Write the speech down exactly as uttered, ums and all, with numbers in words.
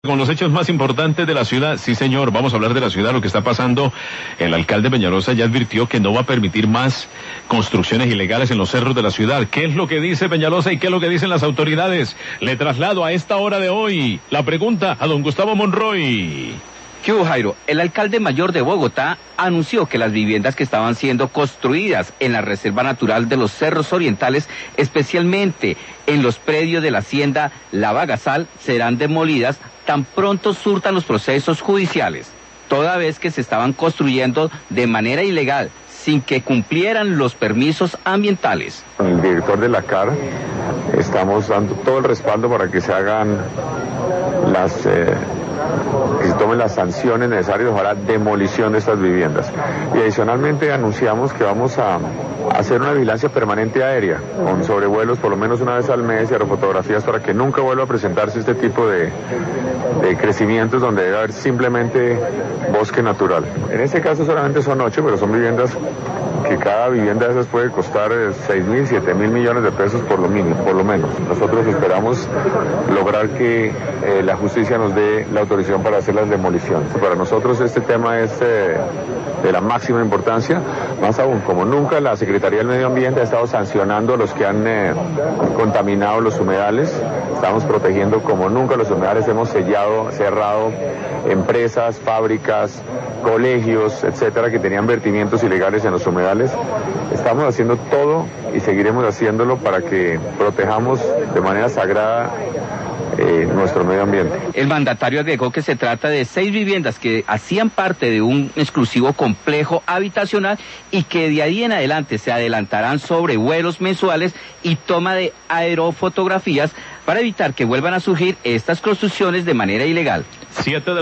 Con los hechos más importantes de la ciudad, sí señor, vamos a hablar de la ciudad, lo que está pasando. El alcalde Peñalosa ya advirtió que no va a permitir más construcciones ilegales en los cerros de la ciudad. ¿Qué es lo que dice Peñalosa y qué es lo que dicen las autoridades? Le traslado a esta hora de hoy la pregunta a don Gustavo Monroy. ¿Qué hubo, Jairo? El alcalde mayor de Bogotá anunció que las viviendas que estaban siendo construidas en la Reserva Natural de los Cerros Orientales, especialmente en los predios de la hacienda La Bagasal, serán demolidas tan pronto surtan los procesos judiciales, toda vez que se estaban construyendo de manera ilegal, sin que cumplieran los permisos ambientales. Con el director de la C A R estamos dando todo el respaldo para que se hagan las... Eh... que se tomen las sanciones necesarias para la demolición de estas viviendas. Y adicionalmente anunciamos que vamos a hacer una vigilancia permanente aérea, con sobrevuelos por lo menos una vez al mes y aerofotografías para que nunca vuelva a presentarse este tipo de, de crecimientos donde debe haber simplemente bosque natural. En este caso solamente son ocho, pero son viviendas que cada vivienda de esas puede costar seis mil, siete mil millones de pesos por lo mínimo, por lo menos. Nosotros esperamos lograr que eh, la justicia nos dé la autorización para hacer las demoliciones. Para nosotros este tema es eh, de la máxima importancia, más aún, como nunca la Secretaría del Medio Ambiente ha estado sancionando a los que han eh, contaminado los humedales, estamos protegiendo como nunca los humedales, hemos sellado, cerrado empresas, fábricas, colegios, etcétera, que tenían vertimientos ilegales en los humedales. Estamos haciendo todo y seguiremos haciéndolo para que protejamos de manera sagrada Eh, nuestro medio ambiente. El mandatario agregó que se trata de seis viviendas que hacían parte de un exclusivo complejo habitacional y que de ahí en adelante se adelantarán sobrevuelos mensuales y toma de aerofotografías para evitar que vuelvan a surgir estas construcciones de manera ilegal. Siete de